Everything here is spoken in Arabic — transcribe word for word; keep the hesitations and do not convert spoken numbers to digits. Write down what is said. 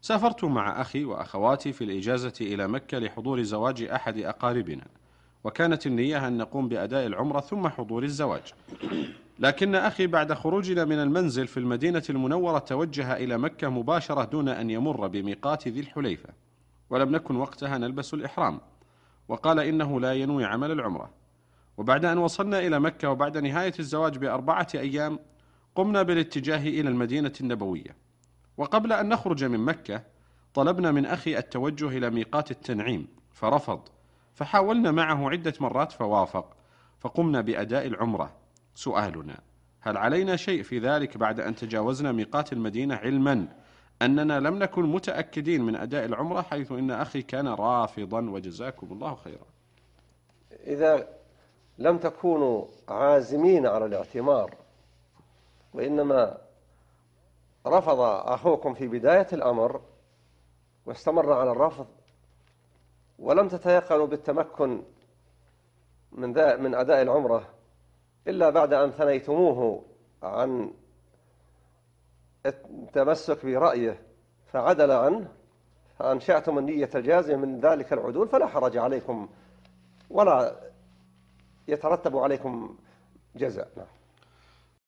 سافرت مع أخي وأخواتي في الإجازة إلى مكة لحضور زواج أحد أقاربنا، وكانت النية أن نقوم بأداء العمرة ثم حضور الزواج. لكن أخي بعد خروجنا من المنزل في المدينة المنورة توجه إلى مكة مباشرة دون أن يمر بميقات ذي الحليفة، ولم نكن وقتها نلبس الإحرام، وقال إنه لا ينوي عمل العمرة. وبعد أن وصلنا إلى مكة وبعد نهاية الزواج بأربعة أيام قمنا بالاتجاه إلى المدينة النبوية، وقبل أن نخرج من مكة طلبنا من أخي التوجه إلى ميقات التنعيم فرفض، فحاولنا معه عدة مرات فوافق، فقمنا بأداء العمرة. سؤالنا: هل علينا شيء في ذلك بعد أن تجاوزنا ميقات المدينة، علما أننا لم نكن متأكدين من أداء العمرة حيث إن أخي كان رافضا، وجزاكم الله خيرا؟ إذا لم تكونوا عازمين على الاعتمار وإنما رفض أخوكم في بداية الأمر واستمر على الرفض ولم تتيقنوا بالتمكن من, من أداء العمرة إلا بعد أن ثنيتموه عن التمسك برأيه فعدل عنه فأنشأتم النية الجازمة من ذلك العدول، فلا حرج عليكم ولا يترتب عليكم جزاء.